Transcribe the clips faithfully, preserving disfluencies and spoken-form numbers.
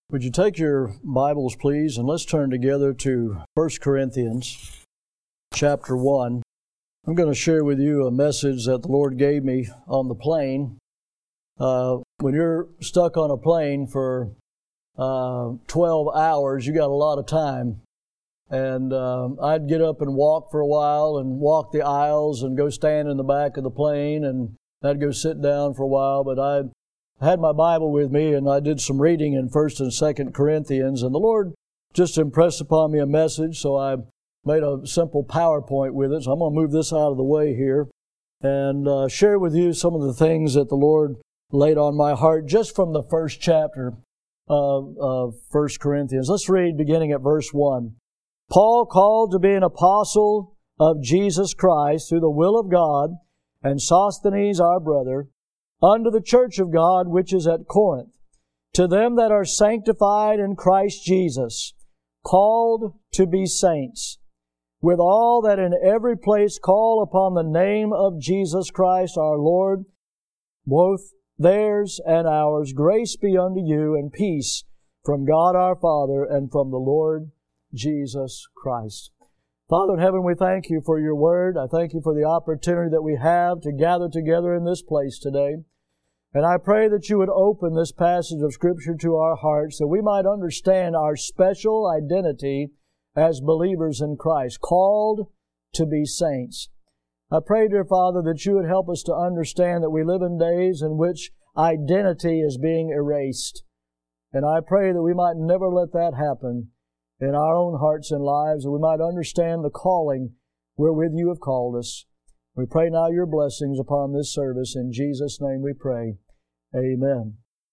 Would you take your Bibles, please, and let's turn together to First Corinthians chapter one. I'm going to share with you a message that the Lord gave me on the plane. Uh, when you're stuck on a plane for uh, twelve hours, you got a lot of time. And uh, I'd get up and walk for a while and walk the aisles and go stand in the back of the plane, and I'd go sit down for a while, but I'd I had my Bible with me, and I did some reading in First and Second Corinthians, and the Lord just impressed upon me a message, so I made a simple PowerPoint with it. So I'm going to move this out of the way here and uh, share with you some of the things that the Lord laid on my heart just from the first chapter of, of First Corinthians. Let's read beginning at verse one. Paul, called to be an apostle of Jesus Christ through the will of God, and Sosthenes our brother, unto the church of God which is at Corinth, to them that are sanctified in Christ Jesus, called to be saints, with all that in every place call upon the name of Jesus Christ our Lord, both theirs and ours, grace be unto you and peace from God our Father and from the Lord Jesus Christ. Father in heaven, we thank you for your word. I thank you for the opportunity that we have to gather together in this place today. And I pray that you would open this passage of Scripture to our hearts, that we might understand our special identity as believers in Christ, called to be saints. I pray, dear Father, that you would help us to understand that we live in days in which identity is being erased. And I pray that we might never let that happen in our own hearts and lives, that we might understand the calling wherewith you have called us. We pray now your blessings upon this service. In Jesus' name we pray. Amen.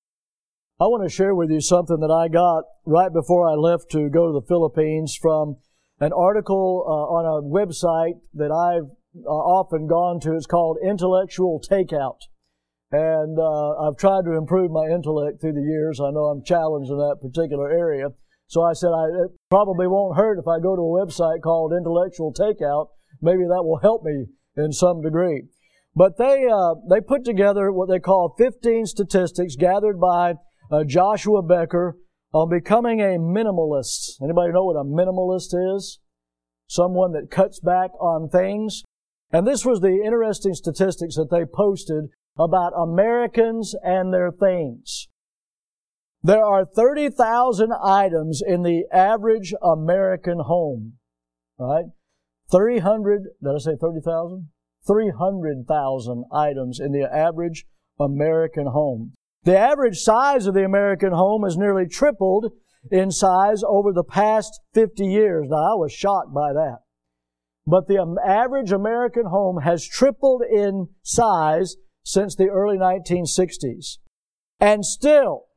I want to share with you something that I got right before I left to go to the Philippines from an article uh, on a website that I've uh, often gone to. It's called Intellectual Takeout. And uh, I've tried to improve my intellect through the years. I know I'm challenged in that particular area. So I said, I, it probably won't hurt if I go to a website called Intellectual Takeout. Maybe that will help me in some degree. But they uh, they put together what they call fifteen statistics gathered by uh, Joshua Becker on becoming a minimalist. Anybody know what a minimalist is? Someone that cuts back on things. And this was the interesting statistics that they posted about Americans and their things. There are thirty thousand items in the average American home. Right? three hundred, did I say thirty thousand? three hundred thousand items in the average American home. The average size of the American home has nearly tripled in size over the past fifty years. Now, I was shocked by that. But the average American home has tripled in size since the early nineteen sixties. And still,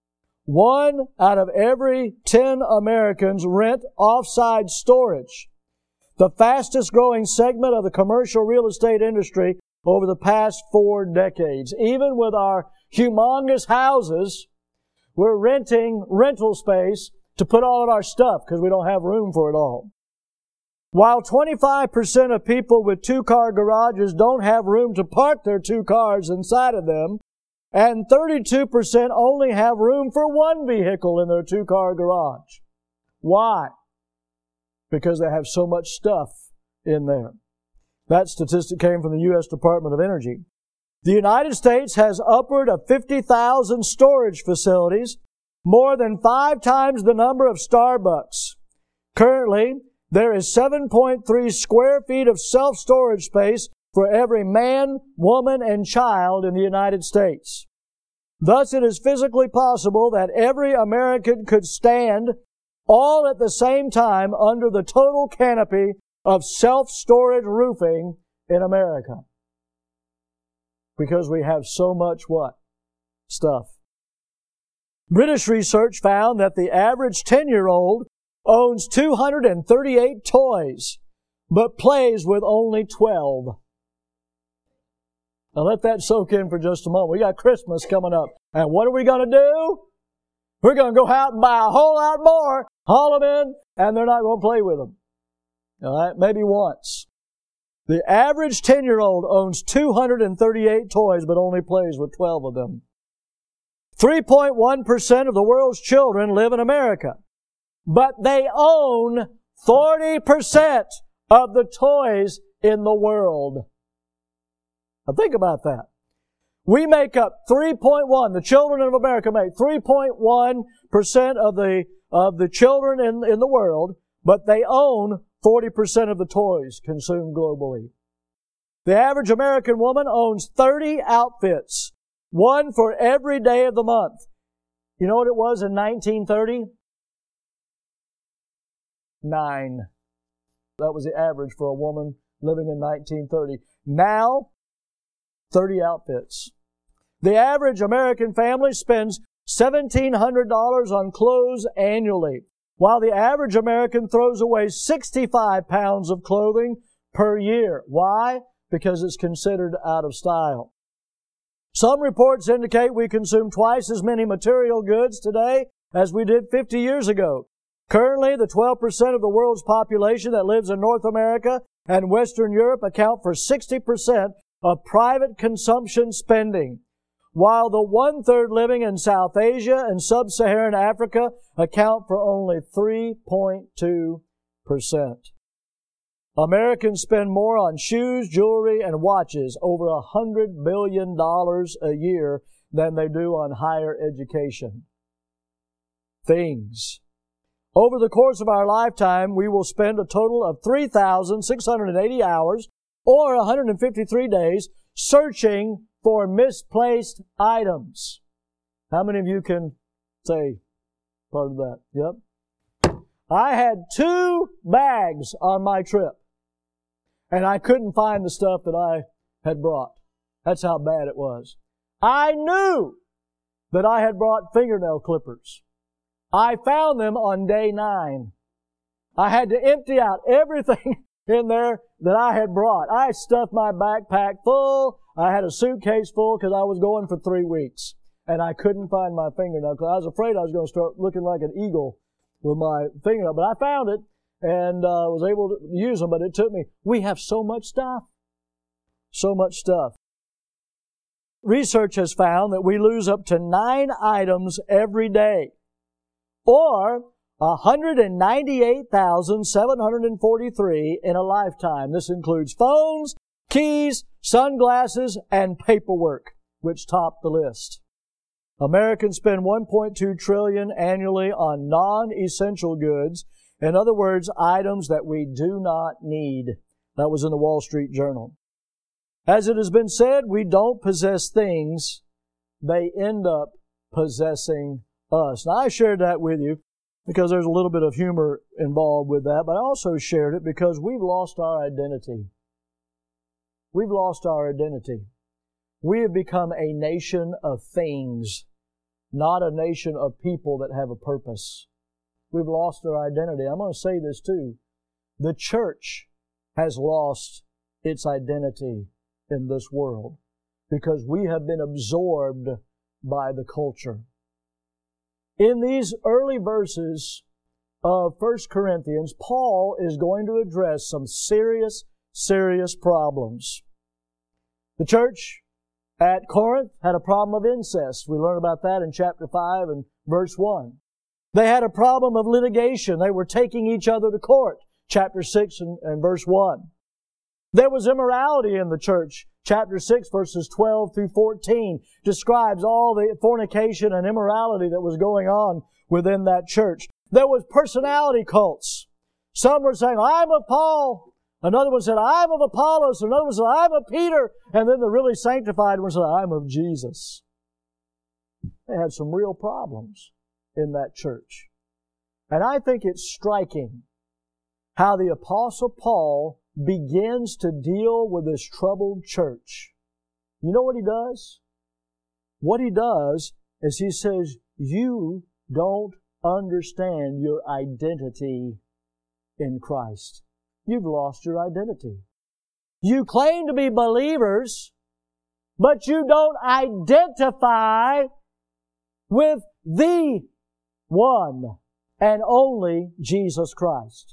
one out of every ten Americans rent off-site storage, the fastest growing segment of the commercial real estate industry over the past four decades. Even with our humongous houses, we're renting rental space to put all of our stuff because we don't have room for it all. While twenty-five percent of people with two-car garages don't have room to park their two cars inside of them, and thirty-two percent only have room for one vehicle in their two-car garage. Why? Because they have so much stuff in there. That statistic came from the U S Department of Energy. The United States has upward of fifty thousand storage facilities, more than five times the number of Starbucks. Currently, there is seven point three square feet of self-storage space for every man, woman, and child in the United States. Thus, it is physically possible that every American could stand all at the same time under the total canopy of self-storage roofing in America. Because we have so much what? Stuff. British research found that the average ten-year-old owns two hundred thirty-eight toys, but plays with only twelve. Now let that soak in for just a moment. We got Christmas coming up. And what are we going to do? We're going to go out and buy a whole lot more, haul them in, and they're not going to play with them. All right? Maybe once. The average ten-year-old owns two hundred thirty-eight toys, but only plays with twelve of them. three point one percent of the world's children live in America, but they own forty percent of the toys in the world. Now think about that. We make up three point one, the children of America make three point one percent of the, of the children in, in the world, but they own forty percent of the toys consumed globally. The average American woman owns thirty outfits, one for every day of the month. You know what it was in nineteen thirty? Nine. That was the average for a woman living in nineteen thirty. Now, thirty outfits. The average American family spends seventeen hundred dollars on clothes annually, while the average American throws away sixty-five pounds of clothing per year. Why? Because it's considered out of style. Some reports indicate we consume twice as many material goods today as we did fifty years ago. Currently, the twelve percent of the world's population that lives in North America and Western Europe account for sixty percent of private consumption spending, while the one-third living in South Asia and Sub-Saharan Africa account for only three point two percent. Americans spend more on shoes, jewelry, and watches, over one hundred billion dollars a year, than they do on higher education. Things. Over the course of our lifetime, we will spend a total of three thousand six hundred eighty hours, or one hundred fifty-three days, searching for misplaced items. How many of you can say part of that? Yep. I had two bags on my trip, and I couldn't find the stuff that I had brought. That's how bad it was. I knew that I had brought fingernail clippers. I found them on day nine. I had to empty out everything in there that I had brought. I stuffed my backpack full. I had a suitcase full because I was going for three weeks. And I couldn't find my fingernail. I was afraid I was going to start looking like an eagle with my fingernail. But I found it and uh, was able to use them. But it took me, we have so much stuff. So much stuff. Research has found that we lose up to nine items every day, or one hundred ninety-eight thousand seven hundred forty-three in a lifetime. This includes phones, keys, sunglasses, and paperwork, which top the list. Americans spend one point two trillion dollars annually on non-essential goods. In other words, items that we do not need. That was in the Wall Street Journal. As it has been said, we don't possess things. They end up possessing us. Now, I shared that with you because there's a little bit of humor involved with that, but I also shared it because we've lost our identity. We've lost our identity. We have become a nation of things, not a nation of people that have a purpose. We've lost our identity. I'm going to say this too. The church has lost its identity in this world because we have been absorbed by the culture. In these early verses of First Corinthians, Paul is going to address some serious, serious problems. The church at Corinth had a problem of incest. We learn about that in chapter five and verse one. They had a problem of litigation. They were taking each other to court. Chapter six and, and verse one. There was immorality in the church. Chapter six, verses twelve through fourteen, describes all the fornication and immorality that was going on within that church. There was personality cults. Some were saying, I'm of Paul. Another one said, I'm of Apollos. Another one said, I'm of Peter. And then the really sanctified one said, I'm of Jesus. They had some real problems in that church. And I think it's striking how the Apostle Paul begins to deal with this troubled church. You know what he does? What he does is he says, you don't understand your identity in Christ. You've lost your identity. You claim to be believers, but you don't identify with the one and only Jesus Christ.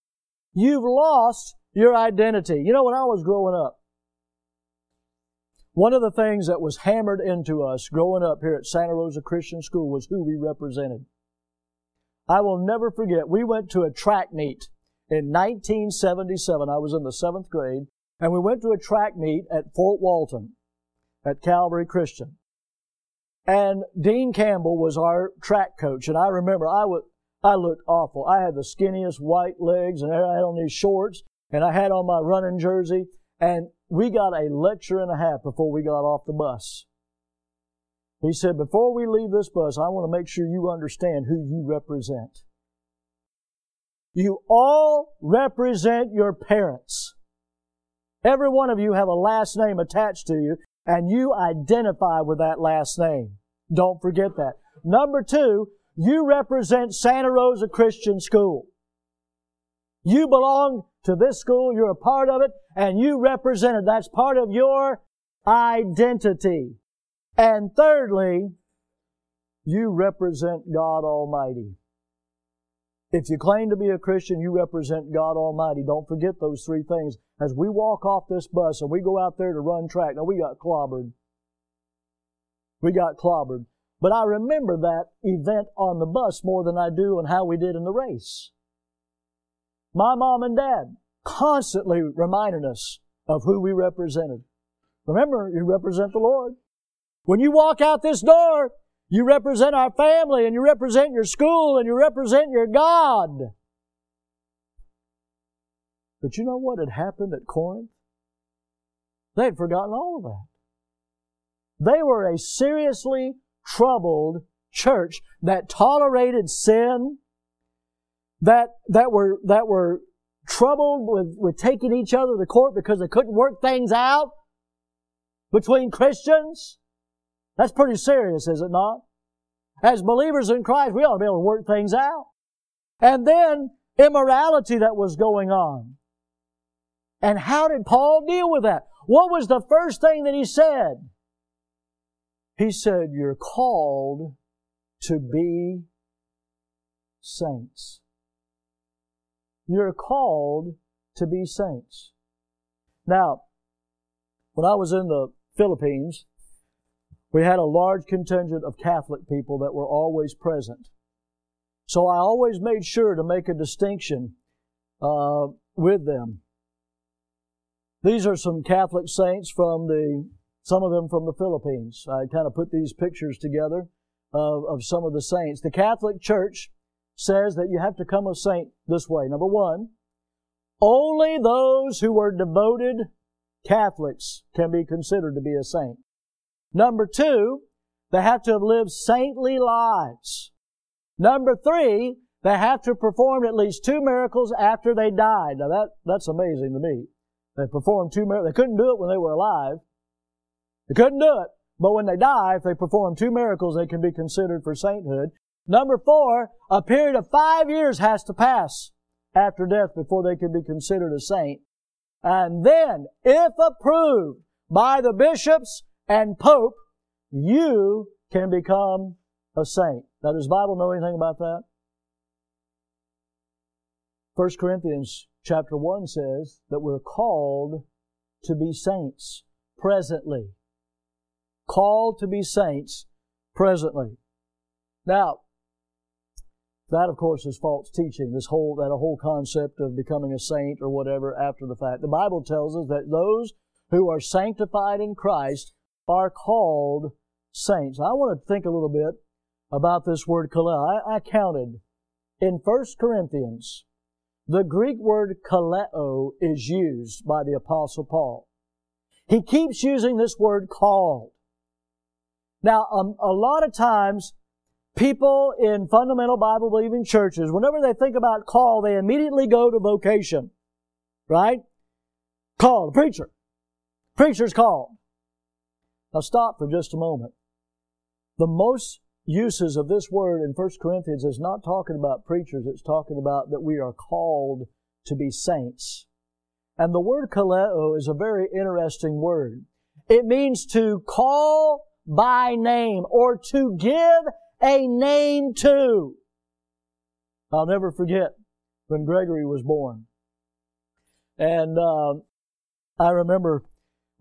You've lost your identity. You know, when I was growing up, One of the things that was hammered into us growing up here at Santa Rosa Christian School was who we represented. I will never forget, we went to a track meet in nineteen seventy-seven. I was in the seventh grade, and we went to a track meet at Fort Walton at Calvary Christian. And Dean Campbell was our track coach, and I remember I would, I looked awful. I had the skinniest white legs, and I had on these shorts, and I had on my running jersey, and we got a lecture and a half before we got off the bus. He said, before we leave this bus, I want to make sure you understand who you represent. You all represent your parents. Every one of you have a last name attached to you, and you identify with that last name. Don't forget that. Number two, you represent Santa Rosa Christian School. You belong to this school, you're a part of it, and you represent it. That's part of your identity. And thirdly, you represent God Almighty. If you claim to be a Christian, you represent God Almighty. Don't forget those three things. As we walk off this bus and we go out there to run track, now we got clobbered. We got clobbered. But I remember that event on the bus more than I do on how we did in the race. My mom and dad constantly reminding us of who we represented. Remember, you represent the Lord. When you walk out this door, you represent our family, and you represent your school, and you represent your God. But you know what had happened at Corinth? They had forgotten all of that. They were a seriously troubled church that tolerated sin, that that were that were troubled with, with taking each other to court because they couldn't work things out between Christians. That's pretty serious, is it not? As believers in Christ, we ought to be able to work things out. And then immorality that was going on. And how did Paul deal with that? What was the first thing that he said? He said, you're called to be saints. You're called to be saints. Now, when I was in the Philippines, we had a large contingent of Catholic people that were always present. So I always made sure to make a distinction uh, with them. These are some Catholic saints from the, some of them from the Philippines. I kind of put these pictures together of, of some of the saints. The Catholic Church says that you have to become a saint this way. Number one, only those who are devoted Catholics can be considered to be a saint. Number two, they have to have lived saintly lives. Number three, they have to perform at least two miracles after they died. Now that, that's amazing to me. They performed two miracles. They couldn't do it when they were alive. They couldn't do it. But when they die, if they perform two miracles, they can be considered for sainthood. Number four, a period of five years has to pass after death before they can be considered a saint. And then, if approved by the bishops and Pope, you can become a saint. Now, does the Bible know anything about that? First Corinthians chapter one says that we're called to be saints presently. Called to be saints presently. Now, that, of course, is false teaching, this whole, that whole concept of becoming a saint or whatever after the fact. The Bible tells us that those who are sanctified in Christ are called saints. I want to think a little bit about this word kaleo. I, I counted in First Corinthians, the Greek word kaleo is used by the Apostle Paul. He keeps using this word called. Now, um, a lot of times, people in fundamental Bible-believing churches, whenever they think about call, they immediately go to vocation. Right? Called. Preacher. Preacher's called. Now stop for just a moment. The most uses of this word in First Corinthians is not talking about preachers, it's talking about that we are called to be saints. And the word kaleo is a very interesting word. It means to call by name or to give a name to. I'll never forget when Gregory was born. And uh, I remember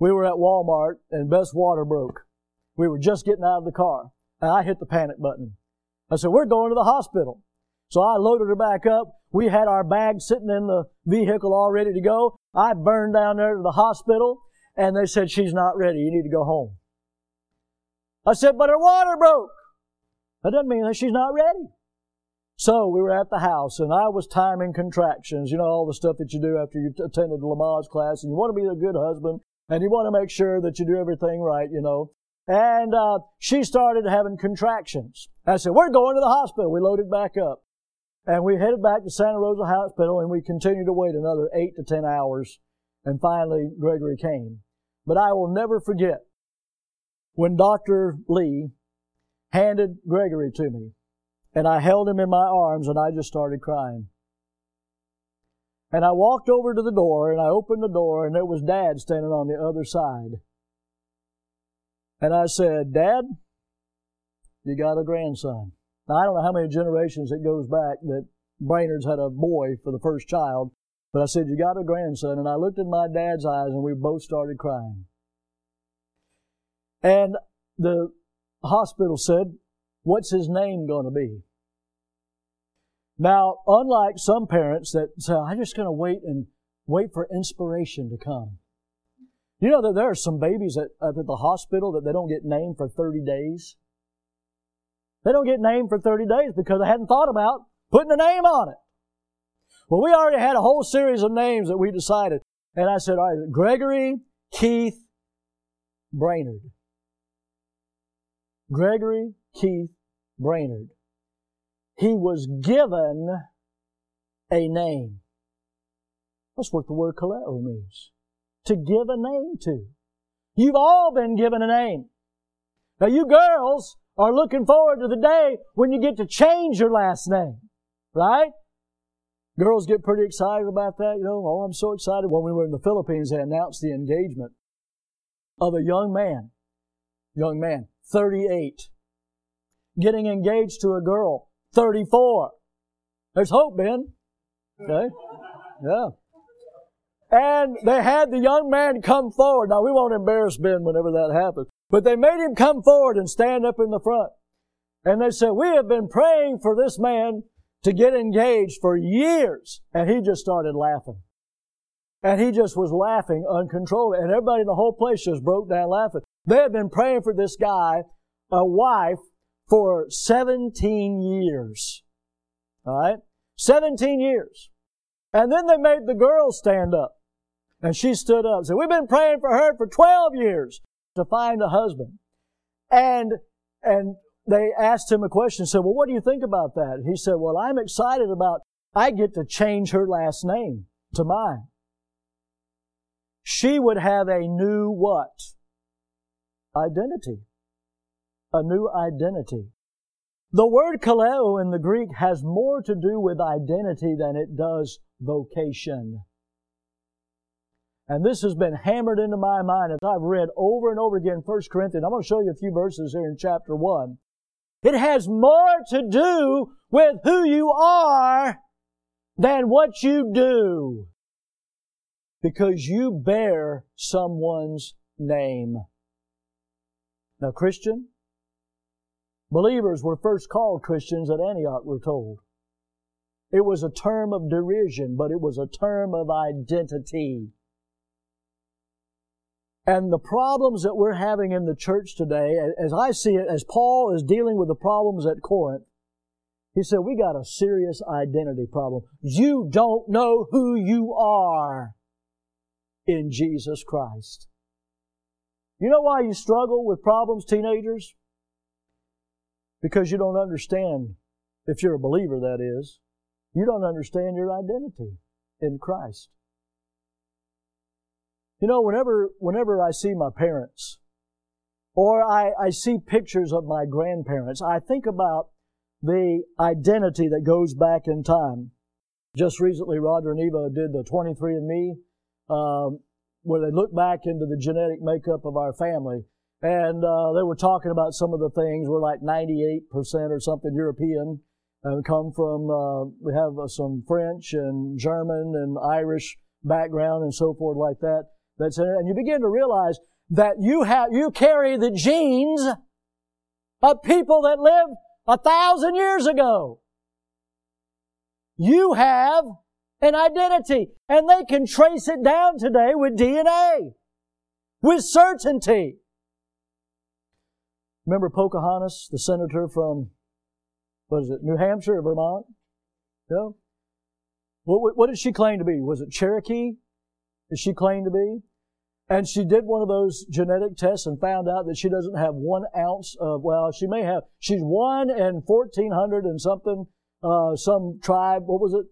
We were at Walmart and Beth's water broke. We were just getting out of the car, and I hit the panic button. I said, we're going to the hospital. So I loaded her back up. We had our bags sitting in the vehicle all ready to go. I burned down there to the hospital, and they said, she's not ready. You need to go home. I said, but her water broke. That doesn't mean that she's not ready. So we were at the house, and I was timing contractions. You know, all the stuff that you do after you've attended the Lamaze class, and you want to be a good husband, and you want to make sure that you do everything right, you know. And uh, she started having contractions. I said, we're going to the hospital. We loaded back up. And we headed back to Santa Rosa Hospital, and we continued to wait another eight to ten hours. And finally, Gregory came. But I will never forget when Doctor Lee handed Gregory to me. And I held him in my arms, and I just started crying. And I walked over to the door, and I opened the door, and there was Dad standing on the other side. And I said, Dad, you got a grandson. Now, I don't know how many generations it goes back that Brainerd's had a boy for the first child, but I said, you got a grandson. And I looked in my dad's eyes, and we both started crying. And the hospital said, what's his name going to be? Now, unlike some parents that say, I'm just going to wait and wait for inspiration to come. You know that there are some babies at, up at the hospital that they don't get named for thirty days? They don't get named for thirty days because they hadn't thought about putting a name on it. Well, we already had a whole series of names that we decided. And I said, all right, Gregory Keith Brainerd. Gregory Keith Brainerd. He was given a name. That's what the word kaleo means. To give a name to. You've all been given a name. Now you girls are looking forward to the day when you get to change your last name. Right? Girls get pretty excited about that. You know, oh, I'm so excited. When we were in the Philippines, they announced the engagement of a young man. Young man, thirty-eight. Getting engaged to a girl, thirty-four. There's hope, Ben. Okay? Yeah. And they had the young man come forward. Now, we won't embarrass Ben whenever that happens. But they made him come forward and stand up in the front. And they said, we have been praying for this man to get engaged for years. And he just started laughing. And he just was laughing uncontrollably. And everybody in the whole place just broke down laughing. They had been praying for this guy, a wife, for seventeen years. All right? seventeen years. And then they made the girl stand up. And she stood up and said, we've been praying for her for twelve years to find a husband. And, and they asked him a question, said, well, what do you think about that? And he said, well, I'm excited about, I get to change her last name to mine. She would have a new what? Identity. A new identity. The word kaleo in the Greek has more to do with identity than it does vocation. And this has been hammered into my mind as I've read over and over again First Corinthians. I'm going to show you a few verses here in chapter one. It has more to do with who you are than what you do. Because you bear someone's name. Now, Christian, believers were first called Christians at Antioch, we're told. It was a term of derision, but it was a term of identity. And the problems that we're having in the church today, as I see it, as Paul is dealing with the problems at Corinth, he said, we got a serious identity problem. You don't know who you are in Jesus Christ. You know why you struggle with problems, teenagers? Because you don't understand, if you're a believer that is, you don't understand your identity in Christ. You know, whenever whenever I see my parents, or I, I see pictures of my grandparents, I think about the identity that goes back in time. Just recently, Roger and Eva did the twenty-three and me, um, where they looked back into the genetic makeup of our family. And uh, they were talking about some of the things. We're like ninety-eight percent or something European. Uh, we come from, uh, we have uh, some French and German and Irish background and so forth like that. that's in it. And you begin to realize that you have, you carry the genes of people that lived a thousand years ago. You have an identity, and they can trace it down today with D N A, with certainty. Remember Pocahontas, the senator from, what is it, New Hampshire or Vermont? Yeah. What, what did she claim to be? Was it Cherokee? Did she claim to be? And she did one of those genetic tests and found out that she doesn't have one ounce of, well, she may have, she's one in fourteen hundred and something, uh, some tribe, what was it?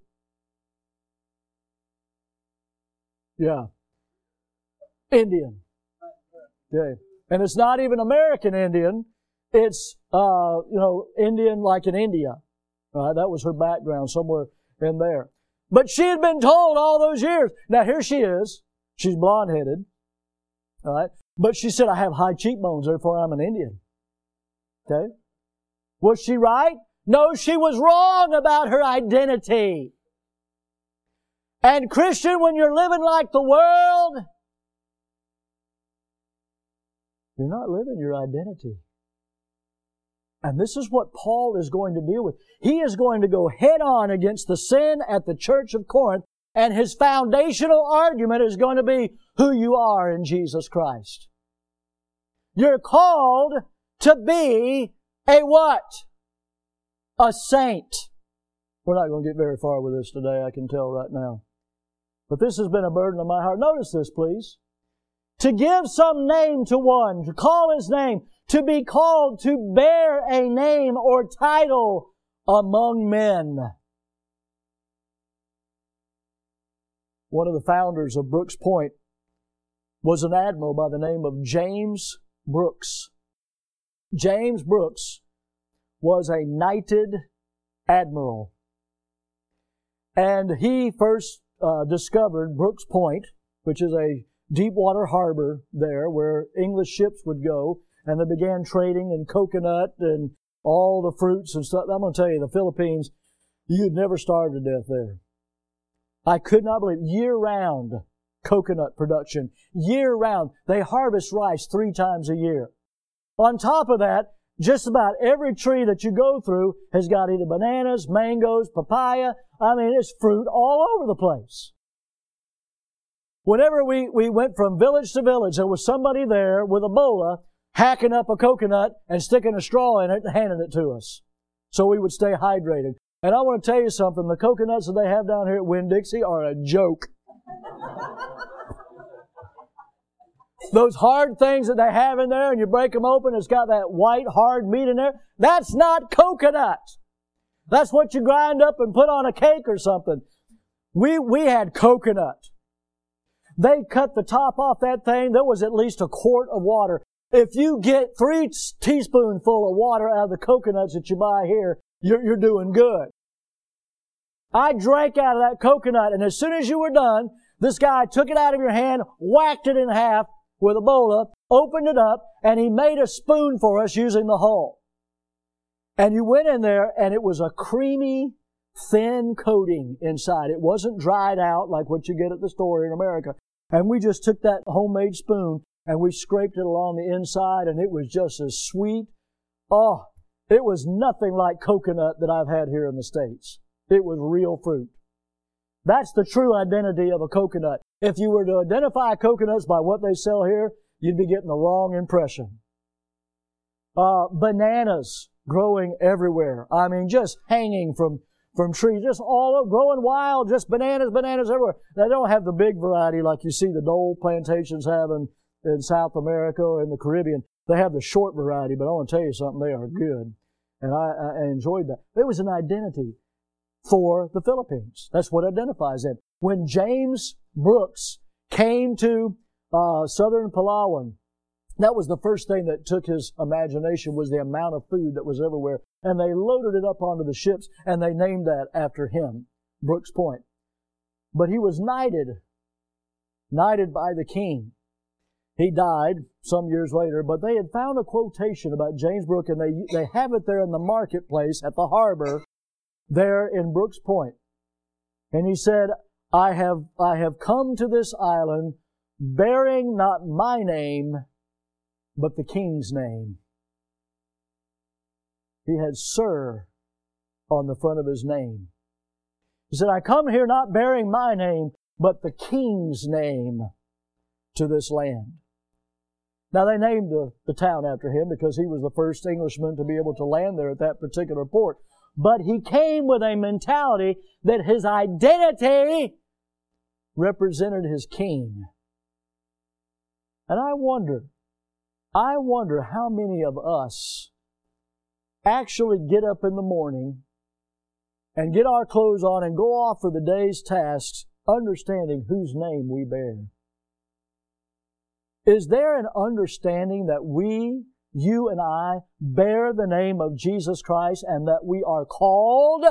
Yeah. Indian. Okay. And it's not even American Indian. It's, uh, you know, Indian like in India. All right, that was her background somewhere in there. But she had been told all those years. Now here she is. She's blonde-headed. All right. But she said, I have high cheekbones, therefore I'm an Indian. Okay. Was she right? No, she was wrong about her identity. And Christian, when you're living like the world, you're not living your identity. And this is what Paul is going to deal with. He is going to go head on against the sin at the church of Corinth, and his foundational argument is going to be who you are in Jesus Christ. You're called to be a what? A saint. We're not going to get very far with this today, I can tell right now. But this has been a burden on my heart. Notice this, please. To give some name to one, to call his name, to be called, to bear a name or title among men. One of the founders of Brooks Point was an admiral by the name of James Brooks. James Brooks was a knighted admiral. And he first uh, discovered Brooks Point, which is a deep water harbor there where English ships would go, and they began trading in coconut and all the fruits and stuff. I'm going to tell you, the Philippines, you'd never starve to death there. I could not believe, year-round coconut production, year-round. They harvest rice three times a year. On top of that, just about every tree that you go through has got either bananas, mangoes, papaya. I mean, it's fruit all over the place. Whenever we, we went from village to village, there was somebody there with a bola hacking up a coconut and sticking a straw in it and handing it to us so we would stay hydrated. And I want to tell you something, the coconuts that they have down here at Winn-Dixie are a joke. Those hard things that they have in there and you break them open, it's got that white hard meat in there. That's not coconut. That's what you grind up and put on a cake or something. We, we had coconut. They cut the top off that thing. There was at least a quart of water. If you get three teaspoons full of water out of the coconuts that you buy here, you're, you're doing good. I drank out of that coconut, and as soon as you were done, this guy took it out of your hand, whacked it in half with a bola, opened it up, and he made a spoon for us using the hull. And you went in there, and it was a creamy, thin coating inside. It wasn't dried out like what you get at the store in America. And we just took that homemade spoon and we scraped it along the inside, and it was just as sweet. Oh, it was nothing like coconut that I've had here in the States. It was real fruit. That's the true identity of a coconut. If you were to identify coconuts by what they sell here, you'd be getting the wrong impression. Uh, bananas growing everywhere. I mean, just hanging from From trees, just all over, growing wild, just bananas, bananas everywhere. They don't have the big variety like you see the Dole plantations have in, in South America or in the Caribbean. They have the short variety, but I want to tell you something, they are good. And I, I enjoyed that. It was an identity for the Philippines. That's what identifies them. When James Brooks came to uh, southern Palawan, that was the first thing that took his imagination, was the amount of food that was everywhere. And they loaded it up onto the ships, and they named that after him, Brooks Point. But he was knighted, knighted by the king. He died some years later, but they had found a quotation about James Brooks, and they, they have it there in the marketplace at the harbor there in Brooks Point. And he said, I have, I have come to this island bearing not my name, but the King's name. He had Sir on the front of his name. He said, I come here not bearing my name, but the King's name to this land. Now, they named the, the town after him because he was the first Englishman to be able to land there at that particular port. But he came with a mentality that his identity represented his king. And I wonder, I wonder how many of us actually get up in the morning and get our clothes on and go off for the day's tasks, understanding whose name we bear. Is there an understanding that we, you and I, bear the name of Jesus Christ and that we are called?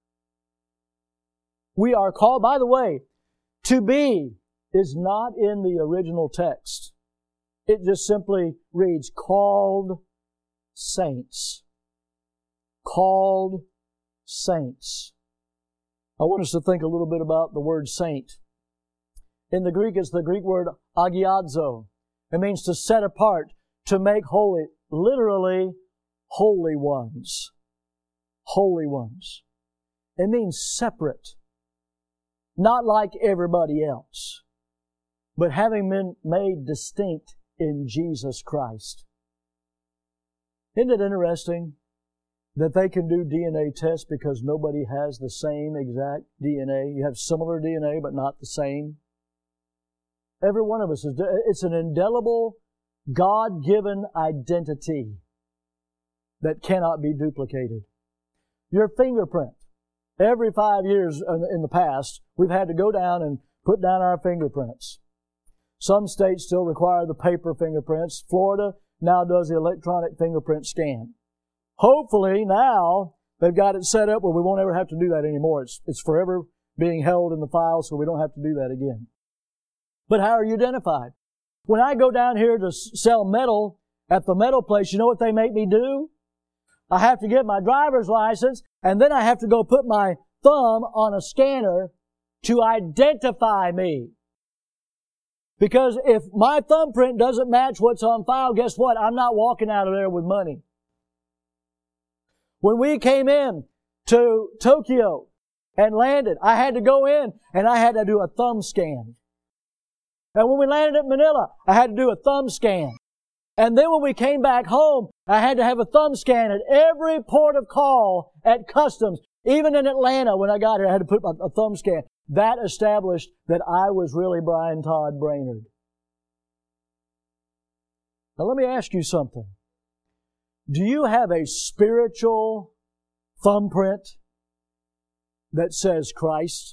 We are called, by the way, to be is not in the original text. It just simply reads, called saints. Called saints. I want us to think a little bit about the word saint. In the Greek, it's the Greek word agiadzo. It means to set apart, to make holy. Literally, holy ones. Holy ones. It means separate. Not like everybody else, but having been made distinct in Jesus Christ. Isn't it interesting that they can do D N A tests because nobody has the same exact D N A? You have similar D N A, but not the same. Every one of us is, it's an indelible, God-given identity that cannot be duplicated. Your fingerprint. Every five years in the past, we've had to go down and put down our fingerprints. Some states still require the paper fingerprints. Florida now does the electronic fingerprint scan. Hopefully now they've got it set up where we won't ever have to do that anymore. It's, it's forever being held in the file, so we don't have to do that again. But how are you identified? When I go down here to sell metal at the metal place, you know what they make me do? I have to get my driver's license, and then I have to go put my thumb on a scanner to identify me. Because if my thumbprint doesn't match what's on file, guess what? I'm not walking out of there with money. When we came in to Tokyo and landed, I had to go in and I had to do a thumb scan. And when we landed at Manila, I had to do a thumb scan. And then when we came back home, I had to have a thumb scan at every port of call at customs. Even in Atlanta, when I got here, I had to put a thumb scan. That established that I was really Brian Todd Brainerd. Now let me ask you something. Do you have a spiritual thumbprint that says Christ?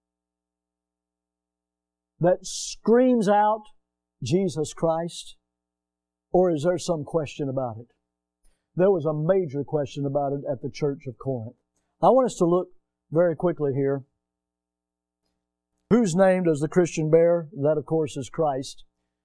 That screams out Jesus Christ? Or is there some question about it? There was a major question about it at the church of Corinth. I want us to look very quickly here. Whose name does the Christian bear? That, of course, is Christ.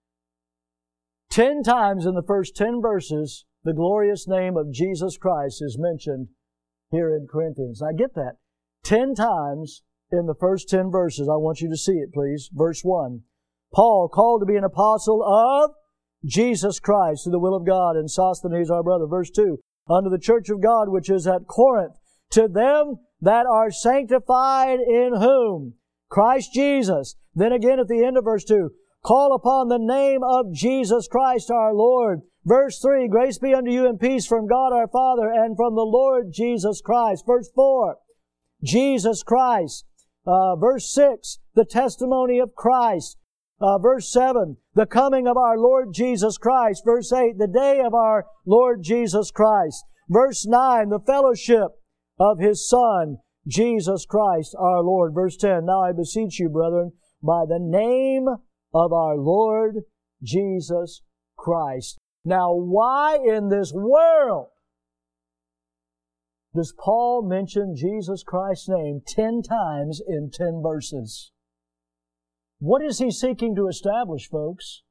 Ten times in the first ten verses, the glorious name of Jesus Christ is mentioned here in Corinthians. Now get that. Ten times in the first ten verses. I want you to see it, please. Verse one. Paul, called to be an apostle of Jesus Christ, to the will of God, and Sosthenes our brother. Verse two. Unto the church of God which is at Corinth, to them that are sanctified in whom? Christ Jesus. Then again at the end of verse two. Call upon the name of Jesus Christ our Lord. Verse three. Grace be unto you and peace from God our Father and from the Lord Jesus Christ. Verse four. Jesus Christ. Uh, verse six. The testimony of Christ. Uh, verse seven, the coming of our Lord Jesus Christ. Verse eight, the day of our Lord Jesus Christ. Verse nine, the fellowship of His Son, Jesus Christ our Lord. Verse ten, now I beseech you, brethren, by the name of our Lord Jesus Christ. Now, why in this world does Paul mention Jesus Christ's name ten times in ten verses? What is he seeking to establish, folks?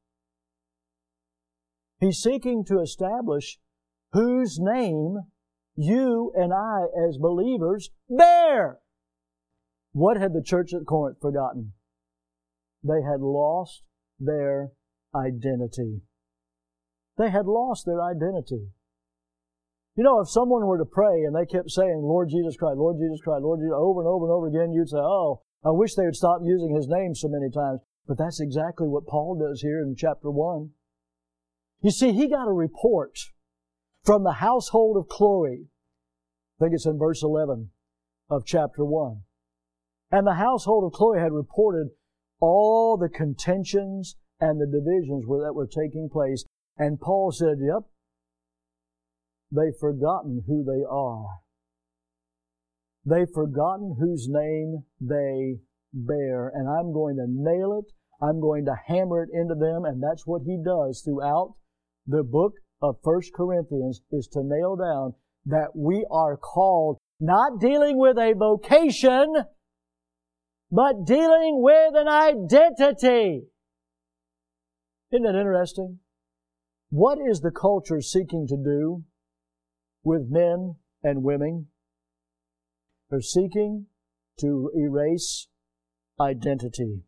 He's seeking to establish whose name you and I as believers bear. What had the church at Corinth forgotten? They had lost their identity. They had lost their identity. You know, if someone were to pray and they kept saying, Lord Jesus Christ, Lord Jesus Christ, Lord Jesus, over and over and over again, you'd say, oh, I wish they would stop using His name so many times. But that's exactly what Paul does here in chapter one. You see, he got a report from the household of Chloe. I think it's in verse eleven of chapter one. And the household of Chloe had reported all the contentions and the divisions that were taking place. And Paul said, yep, they've forgotten who they are. They've forgotten whose name they bear. And I'm going to nail it. I'm going to hammer it into them. And that's what he does throughout the book of First Corinthians, is to nail down that we are called, not dealing with a vocation, but dealing with an identity. Isn't that interesting? What is the culture seeking to do with men and women? They're seeking to erase identity.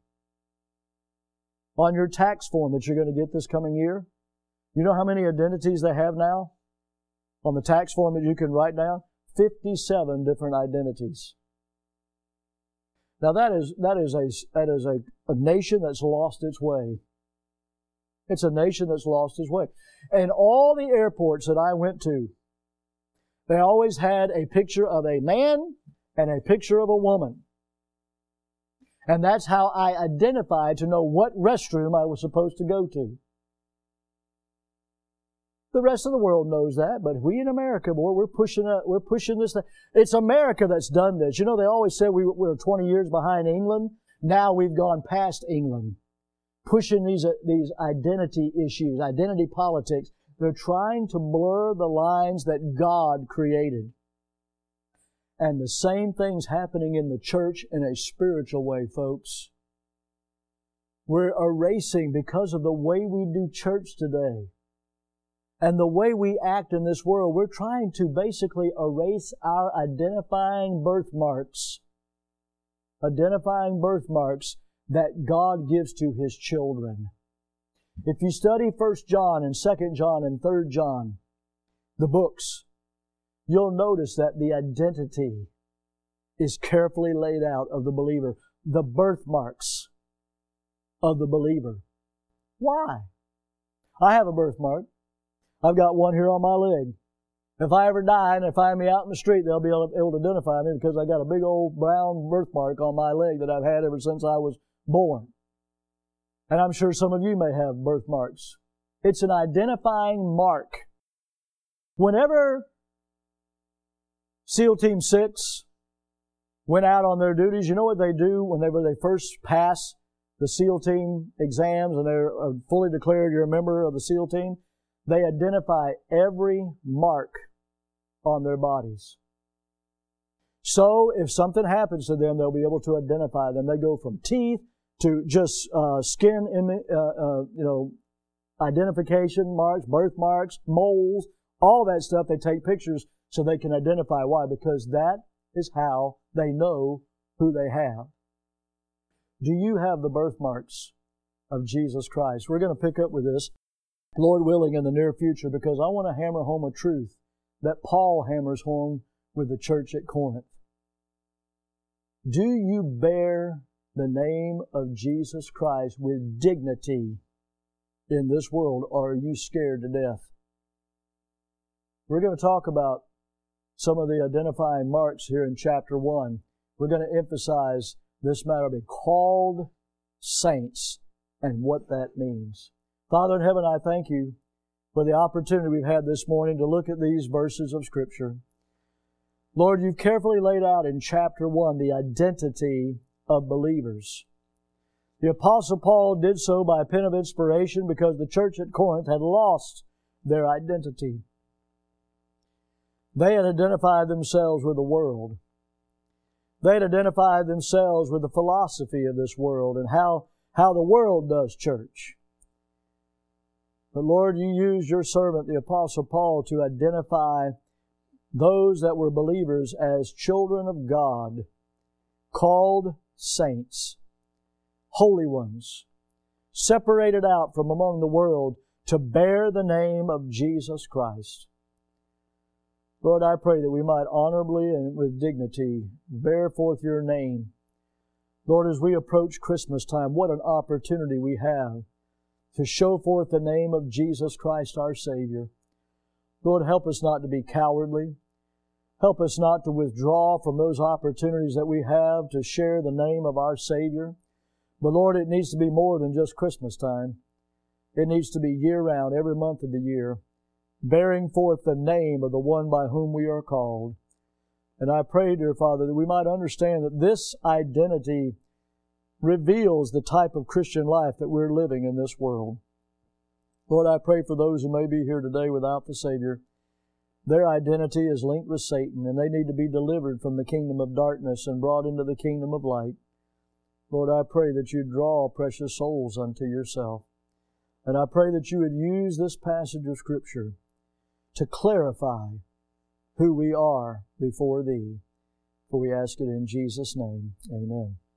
On your tax form that you're going to get this coming year, you know how many identities they have now? On the tax form that you can write down? fifty-seven different identities. Now that is, that is, a, that is a, a nation that's lost its way. It's a nation that's lost its way. And all the airports that I went to, they always had a picture of a man and a picture of a woman. And that's how I identified to know what restroom I was supposed to go to. The rest of the world knows that, but we in America, boy, we're pushing a, we're pushing this thing. It's America that's done this. You know, they always said we were twenty years behind England. Now we've gone past England, pushing these uh, these identity issues, identity politics. They're trying to blur the lines that God created. And the same thing's happening in the church in a spiritual way, folks. We're erasing, because of the way we do church today and the way we act in this world, we're trying to basically erase our identifying birthmarks. Identifying birthmarks that God gives to His children. If you study First John and Second John and Third John, the books, you'll notice that the identity is carefully laid out of the believer. The birthmarks of the believer. Why? I have a birthmark. I've got one here on my leg. If I ever die and they find me out in the street, they'll be able, able to identify me because I got a big old brown birthmark on my leg that I've had ever since I was born. And I'm sure some of you may have birthmarks. It's an identifying mark. Whenever SEAL Team six went out on their duties, you know what they do whenever they first pass the SEAL Team exams and they're fully declared you're a member of the SEAL Team? They identify every mark on their bodies. So if something happens to them, they'll be able to identify them. They go from teeth to just uh, skin, uh, uh, you know, identification marks, birthmarks, moles, all that stuff. They take pictures so they can identify. Why? Because that is how they know who they have. Do you have the birthmarks of Jesus Christ? We're going to pick up with this, Lord willing, in the near future, because I want to hammer home a truth that Paul hammers home with the church at Corinth. Do you bear the name of Jesus Christ with dignity in this world, or are you scared to death? We're going to talk about some of the identifying marks here in chapter one. We're going to emphasize this matter of being called saints and what that means. Father in heaven, I thank you for the opportunity we've had this morning to look at these verses of Scripture. Lord, you've carefully laid out in chapter one the identity of believers. The Apostle Paul did so by a pen of inspiration because the church at Corinth had lost their identity. They had identified themselves with the world. They had identified themselves with the philosophy of this world and how, how the world does church. But Lord, you used your servant, the Apostle Paul, to identify those that were believers as children of God, called saints, holy ones, separated out from among the world to bear the name of Jesus Christ. Lord, I pray that we might honorably and with dignity bear forth Your name. Lord, as we approach Christmas time, what an opportunity we have to show forth the name of Jesus Christ, our Savior. Lord, help us not to be cowardly. Help us not to withdraw from those opportunities that we have to share the name of our Savior. But Lord, it needs to be more than just Christmas time. It needs to be year-round, every month of the year, bearing forth the name of the one by whom we are called. And I pray, dear Father, that we might understand that this identity reveals the type of Christian life that we're living in this world. Lord, I pray for those who may be here today without the Savior. Their identity is linked with Satan, and they need to be delivered from the kingdom of darkness and brought into the kingdom of light. Lord, I pray that You draw precious souls unto Yourself. And I pray that You would use this passage of Scripture to clarify who we are before Thee. For we ask it in Jesus' name. Amen.